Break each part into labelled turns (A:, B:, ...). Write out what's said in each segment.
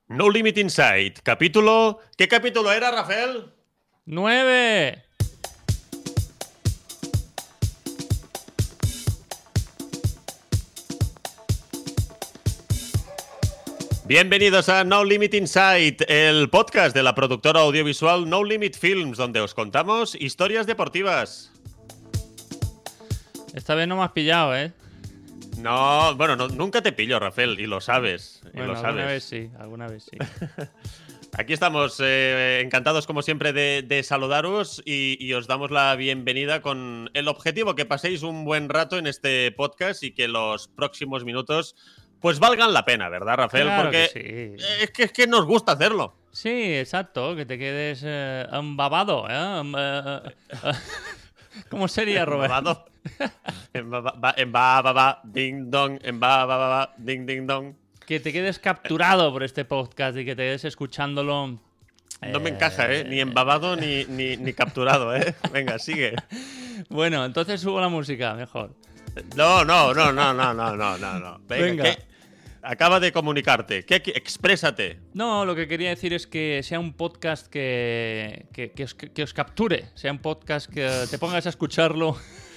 A: No Limit Inside, capítulo... ¿Qué capítulo era, Rafael?
B: 9.
A: Bienvenidos a No Limit Inside, el podcast de la productora audiovisual No Limit Films, donde os contamos historias deportivas.
B: Esta vez no me has pillado, ¿eh?
A: No, bueno, nunca te pillo, Rafael, y lo sabes.
B: Bueno, alguna vez sí.
A: Aquí estamos, encantados como siempre de saludaros y os damos la bienvenida con el objetivo que paséis un buen rato en este podcast y que los próximos minutos pues valgan la pena, ¿verdad, Rafael?
B: Claro
A: Porque
B: que sí.
A: es que nos gusta hacerlo.
B: Sí, exacto, que te quedes embabado, ¿Cómo sería, Robert?
A: Embabado. Ding dong, embababa, ding ding dong.
B: Que te quedes capturado por este podcast y que te quedes escuchándolo.
A: No me encaja, ni embabado ni capturado, Venga, sigue.
B: Bueno, entonces subo la música, mejor.
A: No. Venga. ¿Qué? Acaba de comunicarte. Exprésate.
B: No, lo que quería decir es que sea un podcast que os capture. Sea un podcast que te pongas a escucharlo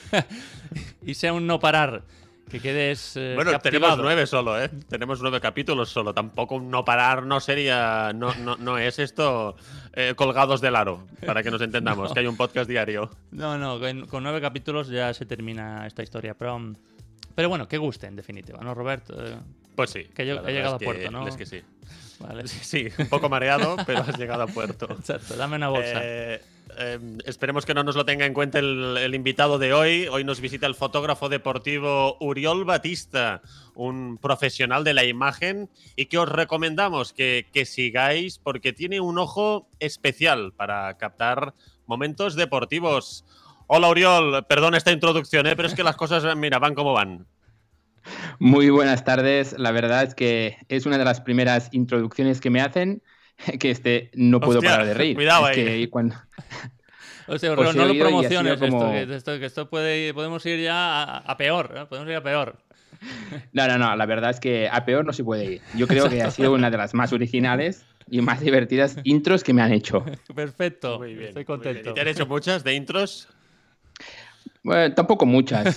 B: y sea un no parar. Que quedes
A: bueno,
B: captivado.
A: tenemos 9 solo, Tenemos 9 capítulos solo. Tampoco un no parar no sería... No es esto colgados del aro, para que nos entendamos,
B: No.
A: que hay un podcast diario.
B: No, con 9 capítulos ya se termina esta historia. Pero bueno, que guste, en definitiva, ¿no, Robert?
A: Pues sí.
B: Que he llegado a puerto, ¿no?
A: Es que sí.
B: Vale.
A: Sí, un poco mareado, pero has llegado a puerto.
B: Exacto, dame una bolsa.
A: Esperemos que no nos lo tenga en cuenta el invitado de hoy. Hoy nos visita el fotógrafo deportivo Oriol Batista, un profesional de la imagen y que os recomendamos que sigáis porque tiene un ojo especial para captar momentos deportivos. Hola, Oriol, perdón esta introducción, pero es que las cosas, mira, van como van.
C: Muy buenas tardes. La verdad es que es una de las primeras introducciones que me hacen que no puedo parar de reír.
A: Cuidado
C: es
A: ahí.
C: Que cuando...
B: O sea, no lo promociones
C: como...
B: esto, que esto podemos ir ya a peor, ¿eh? Podemos ir a peor.
C: No, la verdad es que a peor no se puede ir. Yo creo que ha sido una de las más originales y más divertidas intros que me han hecho.
B: Perfecto,
A: muy bien,
B: estoy contento.
A: ¿Y te han hecho muchas de intros?
C: Bueno, tampoco muchas.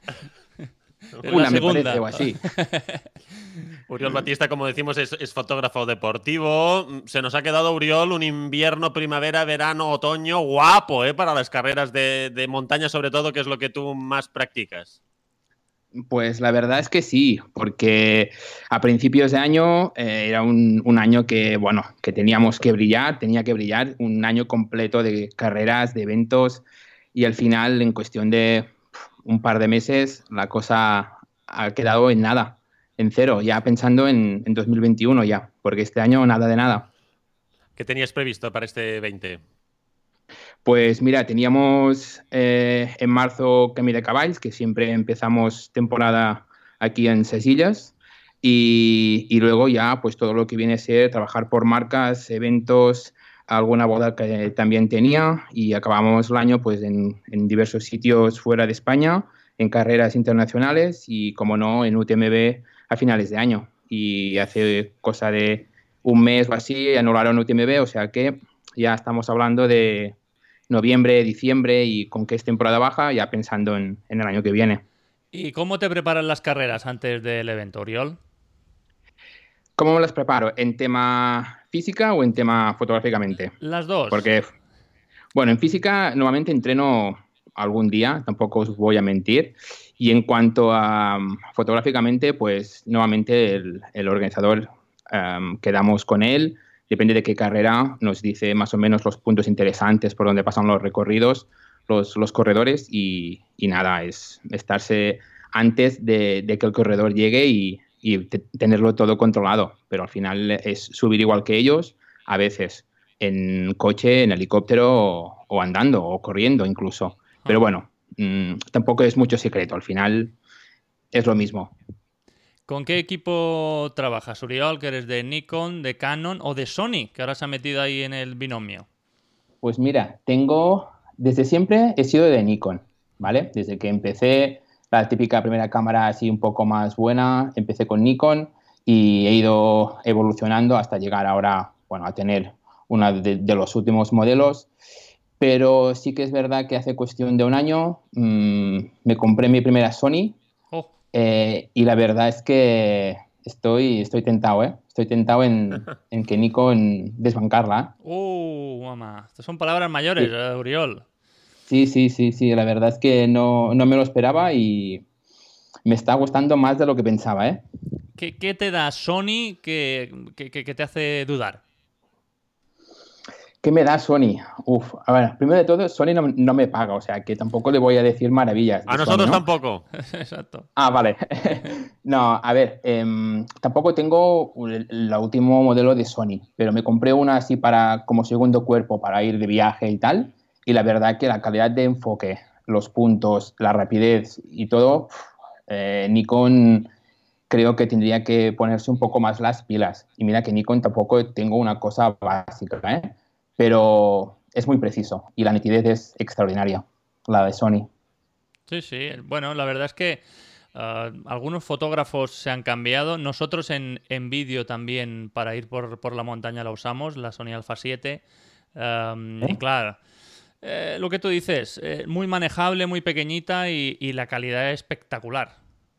C: Una me parece o así.
A: Oriol Batista, como decimos, es fotógrafo deportivo. Se nos ha quedado, Oriol, un invierno, primavera, verano, otoño guapo, para las carreras de montaña, sobre todo, que es lo que tú más practicas.
C: Pues la verdad es que sí, porque a principios de año era un año que teníamos que brillar, tenía que brillar, un año completo de carreras, de eventos, y al final, en cuestión de un par de meses, la cosa ha quedado en nada, en cero, ya pensando en 2021 ya, porque este año nada de nada.
A: ¿Qué tenías previsto para este 20?
C: Pues mira, teníamos en marzo Camí de Cavalls, que siempre empezamos temporada aquí en Sesillas, y luego ya pues todo lo que viene a ser trabajar por marcas, eventos, alguna boda que también tenía, y acabamos el año pues en diversos sitios fuera de España, en carreras internacionales y, como no, en UTMB a finales de año. Y hace cosa de un mes o así anularon UTMB, o sea que ya estamos hablando de noviembre, diciembre, y con que es temporada baja, ya pensando en el año que viene.
B: ¿Y cómo te preparan las carreras antes del evento, Oriol?
C: ¿Cómo me las preparo? ¿En tema física o en tema fotográficamente?
B: Las dos.
C: Porque, bueno, en física normalmente entreno algún día, tampoco os voy a mentir. Y en cuanto a fotográficamente, pues nuevamente el organizador quedamos con él. Depende de qué carrera, nos dice más o menos los puntos interesantes por donde pasan los recorridos, los corredores, y nada, es estarse antes de que el corredor llegue y tenerlo todo controlado. Pero al final es subir igual que ellos, a veces en coche, en helicóptero o andando o corriendo incluso. Pero bueno, tampoco es mucho secreto, al final es lo mismo.
B: ¿Con qué equipo trabajas, Oriol? ¿Que eres de Nikon, de Canon o de Sony, que ahora se ha metido ahí en el binomio?
C: Pues mira, desde siempre he sido de Nikon, ¿vale? Desde que empecé, la típica primera cámara así un poco más buena, empecé con Nikon, y he ido evolucionando hasta llegar ahora, bueno, a tener uno de los últimos modelos. Pero sí que es verdad que hace cuestión de un año me compré mi primera Sony
B: Oh,
C: y la verdad es que estoy tentado, ¿eh? Estoy tentado en que Nikon desbancarla.
B: mamá. Estas son palabras mayores,
C: Sí,
B: Uriol.
C: sí, la verdad es que no me lo esperaba y me está gustando más de lo que pensaba, ¿eh?
B: ¿Qué te da Sony que te hace dudar?
C: ¿Qué me da Sony? Uf, a ver, primero de todo, Sony no me paga, o sea que tampoco le voy a decir maravillas
A: A
C: de Sony,
A: nosotros
C: ¿no?
A: tampoco.
B: Exacto.
C: Ah, vale. No, a ver, tampoco tengo el último modelo de Sony, pero me compré una así para como segundo cuerpo para ir de viaje y tal, y la verdad que la calidad de enfoque, los puntos, la rapidez y todo, Nikon creo que tendría que ponerse un poco más las pilas. Y mira que Nikon tampoco tengo una cosa básica, ¿eh? Pero es muy preciso y la nitidez es extraordinaria, la de Sony.
B: Sí, sí. Bueno, la verdad es que algunos fotógrafos se han cambiado. Nosotros en vídeo también, para ir por la montaña, la usamos, la Sony Alpha 7. Y
C: ¿Eh?
B: claro, lo que tú dices, muy manejable, muy pequeñita y la calidad es espectacular.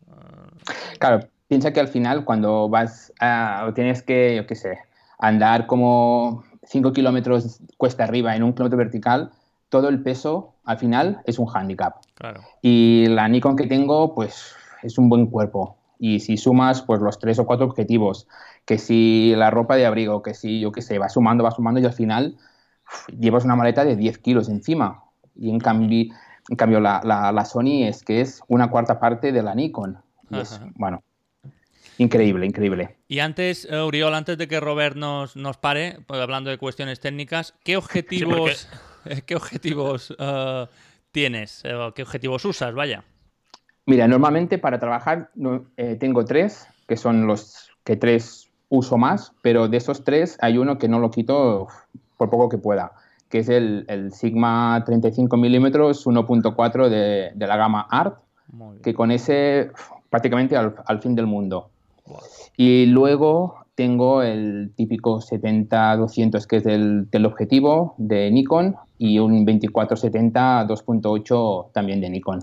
C: Claro, piensa que al final cuando tienes que, yo qué sé, andar como 5 kilómetros cuesta arriba en un kilómetro vertical, todo el peso al final es un hándicap.
B: Claro.
C: Y la Nikon que tengo, pues es un buen cuerpo. Y si sumas pues los 3 o 4 objetivos, que si la ropa de abrigo, que si yo qué sé, va sumando y al final llevas una maleta de 10 kilos encima. Y
B: Ujú.
C: en cambio la Sony es que es una cuarta parte de la Nikon. Y es,
B: Ajá.
C: bueno, increíble, increíble.
B: Y antes, Uriol, antes de que Robert nos pare, pues, hablando de cuestiones técnicas, ¿qué
A: Sí, porque
B: objetivos, qué objetivos tienes? ¿Qué objetivos usas? Vaya.
C: Mira, normalmente para trabajar tengo tres, que son los que tres uso más, pero de esos tres hay uno que no lo quito por poco que pueda, que es el Sigma 35 milímetros 1.4 de la gama Art,
B: Muy bien.
C: que con ese prácticamente al fin del mundo.
B: Buah.
C: Y luego tengo el típico 70-200 que es del objetivo de Nikon y
B: Ujú.
C: un 24-70 2.8 también de Nikon.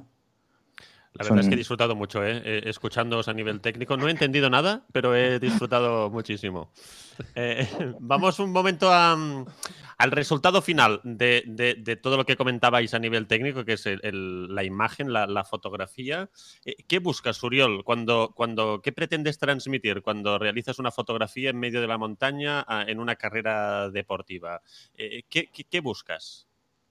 A: la verdad es que he
C: Son
A: disfrutado mucho, escuchándoos a nivel técnico. No he entendido nada, pero he disfrutado muchísimo. Vamos un momento al resultado final de todo lo que comentabais a nivel técnico, que es la imagen, la fotografía. ¿Qué buscas, Uriol? ¿Qué pretendes transmitir cuando realizas una fotografía en medio de la montaña en una carrera deportiva? ¿Qué buscas?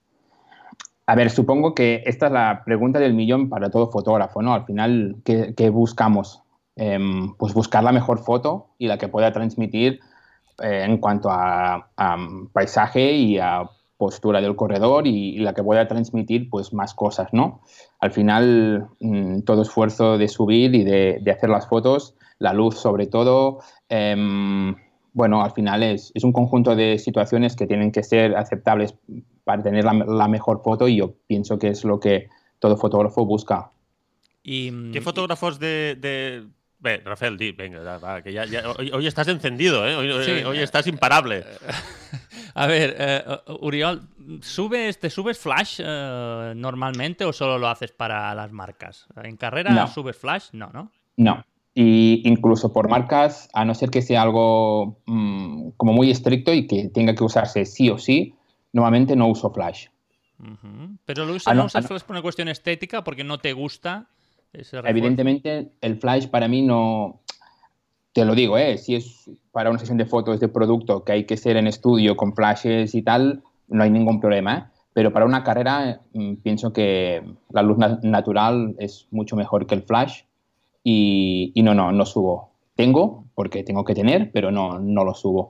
C: A ver, supongo que esta es la pregunta del millón para todo fotógrafo, ¿no? Al final, ¿qué buscamos? Pues buscar la mejor foto y la que pueda transmitir en cuanto a paisaje y a postura del corredor y la que pueda transmitir pues más cosas, ¿no? Al final, todo esfuerzo de subir y de hacer las fotos, la luz sobre todo, bueno, al final es un conjunto de situaciones que tienen que ser aceptables para tener la mejor foto y yo pienso que es lo que todo fotógrafo busca.
B: Y,
A: ¿Qué
B: mm, y-
A: fotógrafos Ve, Rafael, venga, va, que hoy estás encendido, ¿eh? Hoy,
B: sí,
A: hoy- hoy estás imparable.
B: a ver, Uriol, ¿te subes flash normalmente o solo lo haces para las marcas? ¿En carrera
C: No,
B: subes flash? No, ¿no?
C: no. Y incluso por marcas, a no ser que sea algo como muy estricto y que tenga que usarse sí o sí, normalmente no uso flash.
B: Ujú. Pero no
C: No,
B: usas flash por una cuestión estética, porque no te gusta ese refuerzo.
C: evidentemente, el flash para mí no, te lo digo, si es para una sesión de fotos de producto que hay que ser en estudio con flashes y tal, no hay ningún problema, ¿eh? Pero para una carrera pienso que la luz natural es mucho mejor que el flash y no subo. Tengo, porque tengo que tener, pero no lo subo.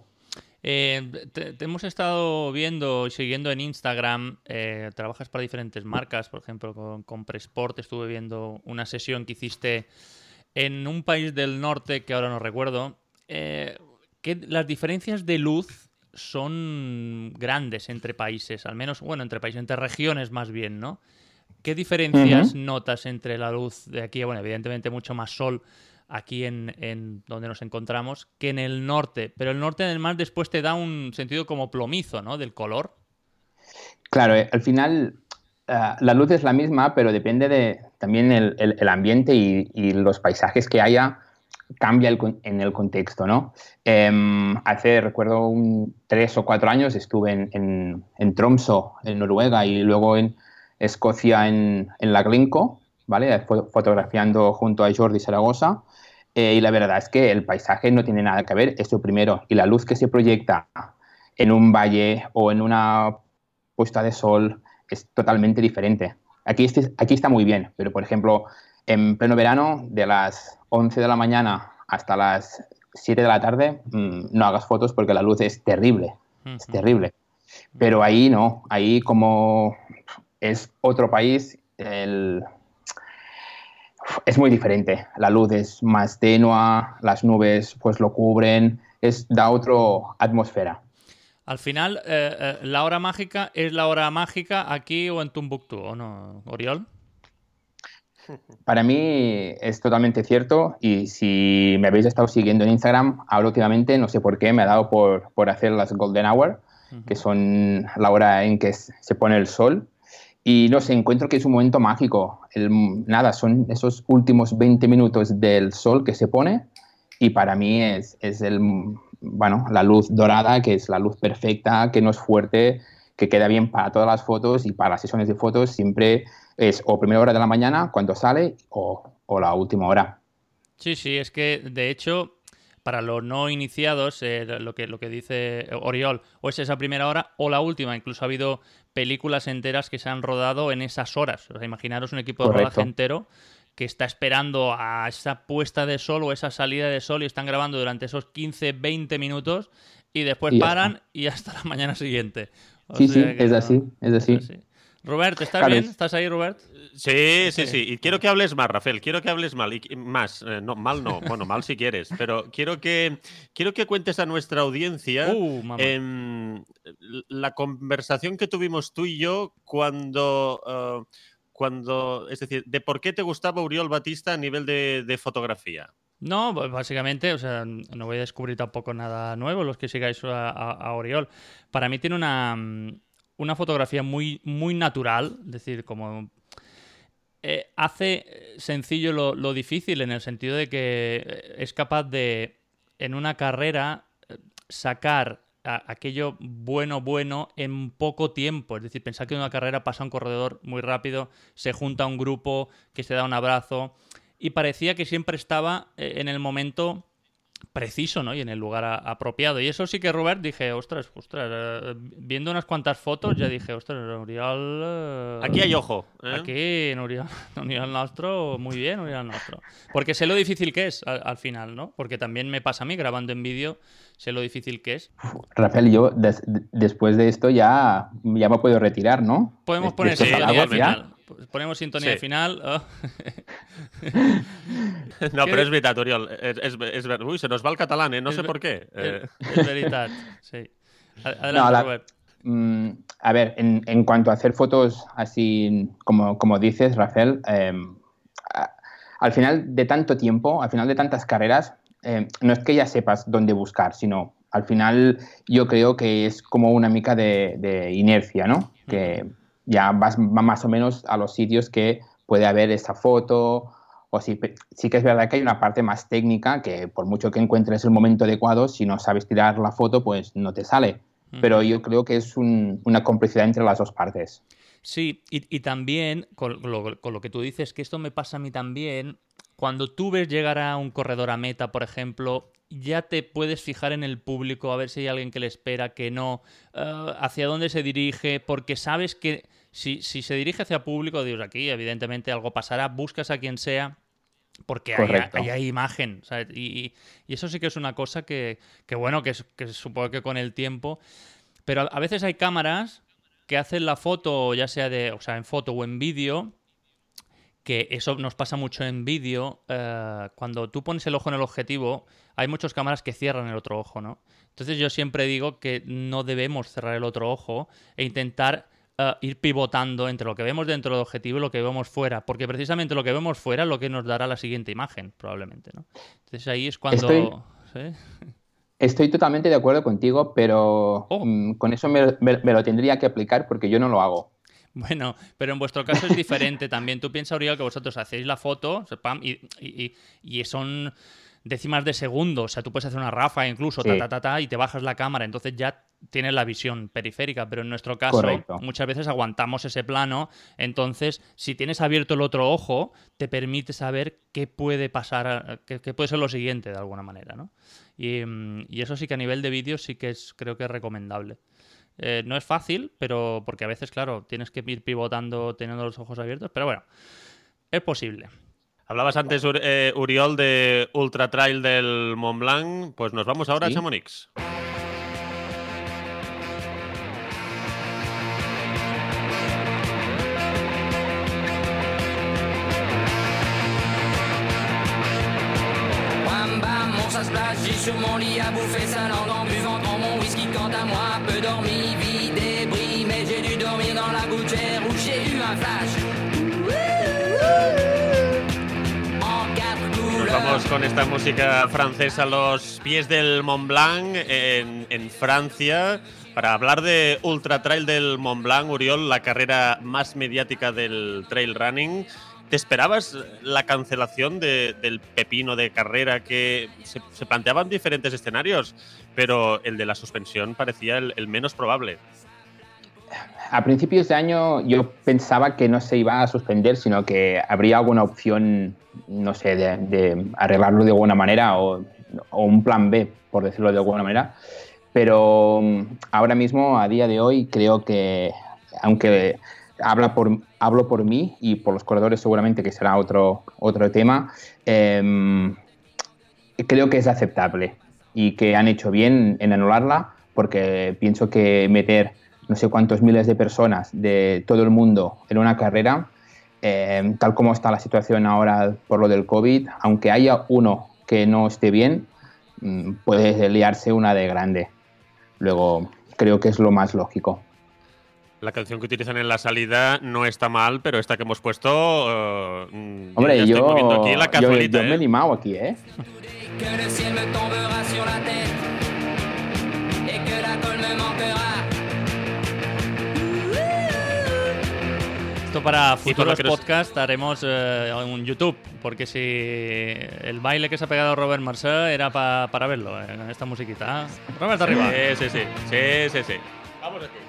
B: Te hemos estado viendo y siguiendo en Instagram. Trabajas para diferentes marcas, por ejemplo, con Presport. Estuve viendo una sesión que hiciste en un país del norte que ahora no recuerdo. Que las diferencias de luz son grandes entre países, al menos, bueno, entre países, entre regiones más bien, ¿no? ¿Qué diferencias
C: Ujú.
B: notas entre la luz de aquí? Bueno, evidentemente mucho más sol aquí en donde nos encontramos que en el norte. Pero el norte además después te da un sentido como plomizo, ¿no? Del color.
C: Claro, al final la luz es la misma, pero depende de también el ambiente y los paisajes que haya, cambia en el contexto, ¿no? Recuerdo 3 o 4 años estuve en Tromsø, en Noruega, y luego en Escocia, en la Glencoe, ¿vale? Fotografiando junto a Jordi Zaragoza. Y la verdad es que el paisaje no tiene nada que ver, eso primero. Y la luz que se proyecta en un valle o en una puesta de sol es totalmente diferente. Aquí está muy bien, pero por ejemplo, en pleno verano, de las 11 de la mañana hasta las 7 de la tarde, no hagas fotos porque la luz es terrible, es terrible. Pero ahí no, ahí como es otro país, es muy diferente. La luz es más tenue, las nubes pues lo cubren, da otra atmósfera.
B: Al final, ¿la hora mágica es la hora mágica aquí o en Tombuctú, o no, Oriol?
C: Para mí es totalmente cierto, y si me habéis estado siguiendo en Instagram, ahora últimamente, no sé por qué, me ha dado por hacer las Golden Hour, que son la hora en que se pone el sol, y no sé, encuentro que es un momento mágico. Son esos últimos 20 minutos del sol que se pone, y para mí es la luz dorada, que es la luz perfecta, que no es fuerte, que queda bien para todas las fotos, y para las sesiones de fotos siempre es o primera hora de la mañana cuando sale o la última hora.
B: Sí, sí, es que de hecho, para los no iniciados, lo que dice Oriol, o es esa primera hora o la última. Incluso ha habido películas enteras que se han rodado en esas horas. O sea, imaginaros un equipo de rodaje entero que está esperando a esa puesta de sol o esa salida de sol y están grabando durante esos 15, 20 minutos y después paran y hasta la mañana siguiente.
C: Sí, es así.
B: Robert, ¿estás bien? ¿Estás ahí, Robert?
A: Sí. Y quiero que hables más, Rafael. Quiero que hables más. No, mal no. Bueno, mal si quieres. Pero quiero que cuentes a nuestra audiencia la conversación que tuvimos tú y yo cuando, es decir, de por qué te gustaba Oriol Batista a nivel de fotografía.
B: No, básicamente, o sea, no voy a descubrir tampoco nada nuevo los que sigáis a Oriol. Para mí tiene una fotografía muy, muy natural, es decir, como hace sencillo lo difícil, en el sentido de que es capaz de, en una carrera, sacar aquello bueno en poco tiempo. Es decir, pensar que en una carrera pasa un corredor muy rápido, se junta un grupo que se da un abrazo, y parecía que siempre estaba en el momento preciso, ¿no? Y en el lugar apropiado. Y eso sí que, Robert, dije, ostras, viendo unas cuantas fotos ya dije, ostras, Oriol...
A: Aquí hay ojo.
B: Aquí, en Oriol Nostro, muy bien, Oriol Nostro. Porque sé lo difícil que es al final, ¿no? Porque también me pasa a mí, grabando en vídeo, sé lo difícil que es.
C: Rafael, yo después de esto ya me puedo retirar, ¿no?
B: Podemos poner sintonía al final. Ponemos sintonía al final. Oh.
A: No, pero es veritat, Oriol. Uy, se nos va el catalán, ¿eh? No sé por qué.
B: Es veritat, sí. Adelante, Robert.
C: A ver, en cuanto a hacer fotos así como dices, Rafael, al final de tanto tiempo, al final de tantas carreras, no es que ya sepas dónde buscar, sino al final yo creo que es como una mica de inercia, ¿no? Que ya vas más o menos a los sitios que puede haber esa foto, o sí que es verdad que hay una parte más técnica que por mucho que encuentres el momento adecuado, si no sabes tirar la foto, pues no te sale. Pero yo creo que es una complicidad entre las dos partes.
B: Sí, y también, con lo que tú dices, que esto me pasa a mí también, cuando tú ves llegar a un corredor a meta, por ejemplo, ya te puedes fijar en el público, a ver si hay alguien que le espera, que no, hacia dónde se dirige, porque sabes que si se dirige hacia público, dices, aquí evidentemente algo pasará, buscas a quien sea, porque hay imagen, ¿sabes? Y eso sí que es una cosa que supongo que con el tiempo... Pero a veces hay cámaras que hacen la foto, ya sea en foto o en vídeo, que eso nos pasa mucho en vídeo. Cuando tú pones el ojo en el objetivo, hay muchas cámaras que cierran el otro ojo, ¿no? Entonces yo siempre digo que no debemos cerrar el otro ojo e intentar ir pivotando entre lo que vemos dentro del objetivo y lo que vemos fuera, porque precisamente lo que vemos fuera es lo que nos dará la siguiente imagen, probablemente, ¿no? Entonces ahí es cuando...
C: Estoy totalmente de acuerdo contigo, pero con eso me lo tendría que aplicar porque yo no lo hago.
B: Bueno, pero en vuestro caso es diferente también. Tú piensas, Oriol, que vosotros hacéis la foto pam, y son décimas de segundo. O sea, tú puedes hacer una ráfaga incluso,
C: Sí.
B: y te bajas la cámara. Entonces ya tienes la visión periférica. Pero en nuestro caso,
C: Correcto.
B: muchas veces aguantamos ese plano. Entonces, si tienes abierto el otro ojo, te permite saber qué puede pasar, qué puede ser lo siguiente de alguna manera, ¿no? Y eso sí que a nivel de vídeo sí que creo que es recomendable. No es fácil, pero porque a veces, claro, tienes que ir pivotando teniendo los ojos abiertos, pero bueno, es posible.
A: Hablabas antes, Uriol, de Ultra Trail del Mont Blanc. Pues nos vamos ahora a Chamonix.
D: J'ai sur mon lit à bouffer sa langue en buvant dans mon whisky. Quant à moi, peu dormi, vie débris. Mais j'ai dû dormir dans la gouttière où j'ai eu un flash. En quatre couleurs.
A: Nos vamos con esta música francesa a los pies del Mont Blanc en Francia para hablar de Ultra Trail del Mont Blanc, Uriol, la carrera más mediática del trail running. ¿Te esperabas la cancelación del pepino de carrera que se planteaban diferentes escenarios, pero el de la suspensión parecía el menos probable?
C: A principios de año yo pensaba que no se iba a suspender, sino que habría alguna opción, no sé, de arreglarlo de alguna manera o un plan B, por decirlo de alguna manera. Pero ahora mismo, a día de hoy, creo que, aunque hablo por mí y por los corredores seguramente que será otro tema, creo que es aceptable y que han hecho bien en anularla, porque pienso que meter no sé cuántos miles de personas de todo el mundo en una carrera, tal como está la situación ahora por lo del COVID, aunque haya uno que no esté bien, puede liarse una de grande. Luego creo que es lo más lógico.
A: La canción que utilizan en la salida no está mal, pero esta que hemos puesto...
C: Hombre,
A: estoy moviendo aquí la cazuelita,
C: yo me he animado aquí, ¿eh?
D: Que le ciel me tombera sur la tête et que la colle me manquera.
B: Esto para futuros podcasts haremos un YouTube, porque si el baile que se ha pegado Robert Marcel era para verlo, en esta musiquita. Robert, arriba.
A: Sí. Vamos aquí.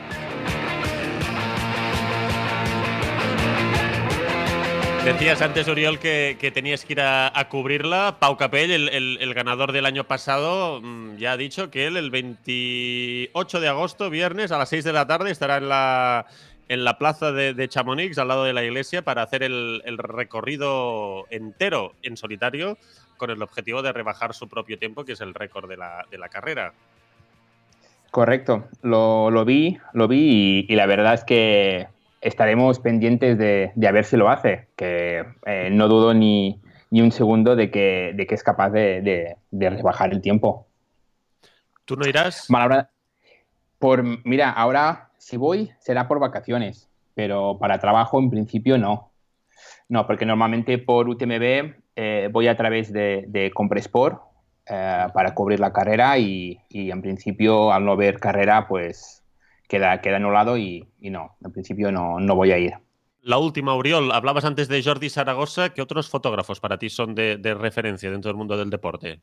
A: Decías antes, Uriol, que tenías que ir a cubrirla. Pau Capell, el ganador del año pasado, ya ha dicho que él el 28 de agosto, viernes, a las 6 de la tarde, estará en la plaza de Chamonix, al lado de la iglesia, para hacer el recorrido entero en solitario, con el objetivo de rebajar su propio tiempo, que es el récord de la carrera.
C: Correcto, lo vi y la verdad es que estaremos pendientes de a ver si lo hace, que no dudo ni un segundo de que es capaz de rebajar el tiempo.
A: ¿Tú no irás?
C: Bueno, mira, ahora si voy será por vacaciones, pero para trabajo en principio no. No, porque normalmente por UTMB voy a través de Compressport para cubrir la carrera y en principio al no ver carrera pues queda anulado y no, en principio no voy a ir.
A: La última, Uriol, hablabas antes de Jordi Zaragoza. ¿Qué otros fotógrafos para ti son de referencia dentro del mundo del deporte?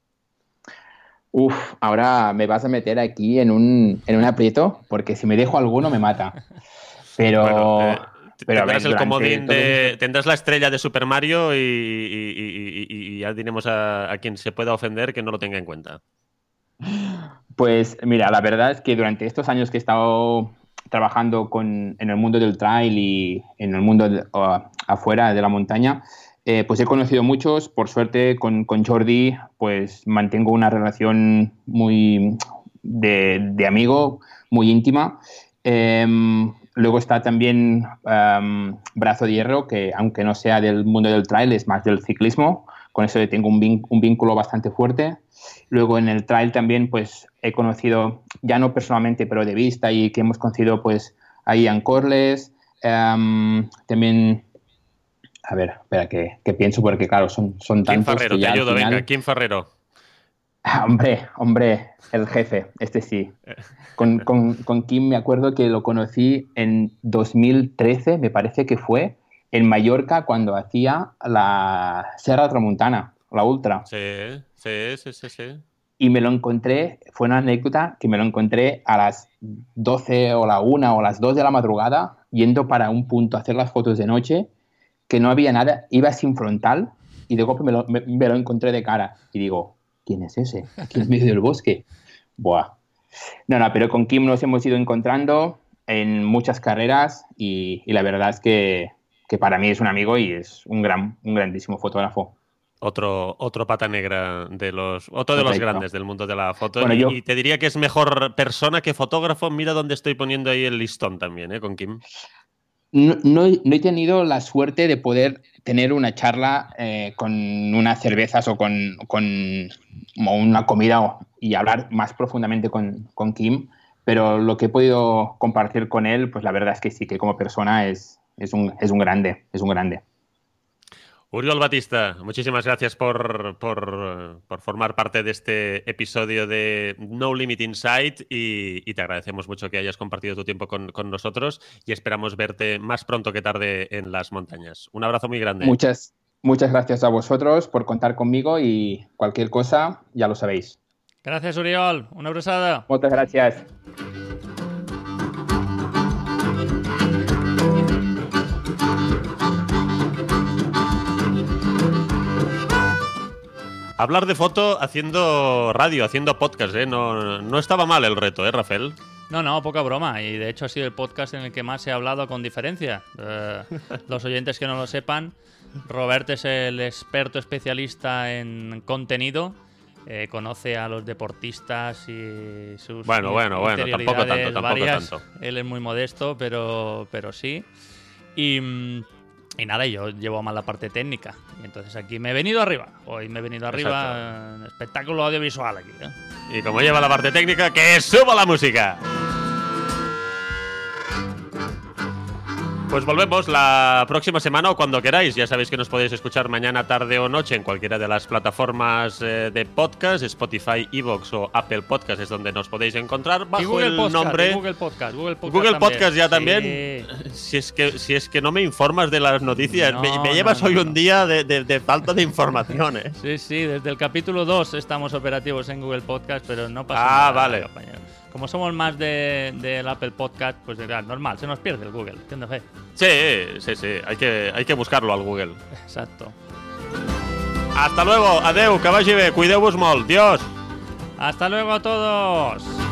C: Ahora me vas a meter aquí en un aprieto, porque si me dejo alguno me mata. Pero...
A: Bueno, tendrás
C: el
A: comodín tendrás la estrella de Super Mario y ya diremos a quien se pueda ofender que no lo tenga en cuenta.
C: Pues mira, la verdad es que durante estos años que he estado trabajando en el mundo del trail y en el mundo afuera de la montaña, pues he conocido muchos. Por suerte con Jordi pues mantengo una relación muy de amigo, muy íntima. Luego está también Brazo de Hierro, que aunque no sea del mundo del trail, es más del ciclismo. Con eso tengo un vínculo bastante fuerte. Luego en el trail también pues he conocido, ya no personalmente, pero de vista, y que hemos conocido pues a Ian Corless, también... A ver, espera, que pienso porque, claro, son
A: Kim
C: tantos
A: Ferrero,
C: que
A: te
C: ya
A: ayudo,
C: al final...
A: venga, Kim Ferrero.
C: Hombre, el jefe, este sí. Con Kim me acuerdo que lo conocí en 2013, me parece que fue, en Mallorca, cuando hacía la Serra Tramuntana, la Ultra.
A: Sí.
C: Y me lo encontré, fue una anécdota que me lo encontré a las 12 o la 1 o las 2 de la madrugada, yendo para un punto a hacer las fotos de noche, que no había nada, iba sin frontal y de golpe me lo encontré de cara. Y digo, ¿quién es ese? Aquí en medio del bosque. Buah. No, pero con Kim nos hemos ido encontrando en muchas carreras y la verdad es que para mí es un amigo y es un grandísimo fotógrafo.
A: Otro pata negra otro de los grandes del mundo de la foto.
C: Bueno,
A: y te diría que es mejor persona que fotógrafo. Mira dónde estoy poniendo ahí el listón también, con Kim.
C: No he tenido la suerte de poder tener una charla con unas cervezas o con una comida y hablar más profundamente con Kim, pero lo que he podido compartir con él, pues la verdad es que sí, que como persona es un grande.
A: Uriol Batista, muchísimas gracias por formar parte de este episodio de No Limit Insight y te agradecemos mucho que hayas compartido tu tiempo con nosotros y esperamos verte más pronto que tarde en las montañas. Un abrazo muy grande.
C: Muchas gracias a vosotros por contar conmigo y cualquier cosa ya lo sabéis.
B: Gracias, Uriol. Una abrazada.
C: Muchas gracias.
A: Hablar de foto haciendo radio, haciendo podcast, ¿eh? No estaba mal el reto, ¿eh, Rafael?
B: No, poca broma. Y de hecho ha sido el podcast en el que más he hablado con diferencia. Los oyentes que no lo sepan, Robert es el experto especialista en contenido. Conoce a los deportistas y sus
A: bueno, tampoco tanto.
B: Él es muy modesto, pero sí. Y nada, yo llevo más la parte técnica. Y entonces aquí me he venido arriba. Hoy me he venido arriba en espectáculo audiovisual aquí, ¿eh?
A: Y como lleva la parte técnica, ¡que suba la música! Pues volvemos la próxima semana o cuando queráis. Ya sabéis que nos podéis escuchar mañana, tarde o noche en cualquiera de las plataformas de podcast, Spotify, iVoox o Apple Podcast es donde nos podéis encontrar bajo
B: Google
A: el
B: Podcast,
A: nombre
B: Google Podcast
A: ya también.
B: Sí.
A: Si es que no me informas de las noticias,
B: No,
A: me llevas hoy
B: no.
A: un día de falta de información, ¿eh?
B: Sí, desde el capítulo 2 estamos operativos en Google Podcast, pero no pasa nada.
A: Ah, vale.
B: Compañero. Como somos más del Apple Podcast, pues normal, se nos pierde el Google. ¿Entiendes, fe?
A: Sí. Hay que buscarlo al Google.
B: Exacto.
A: Hasta luego. Adeu, que vagi bé. Cuideu-vos molt. Dios.
B: Hasta luego a todos.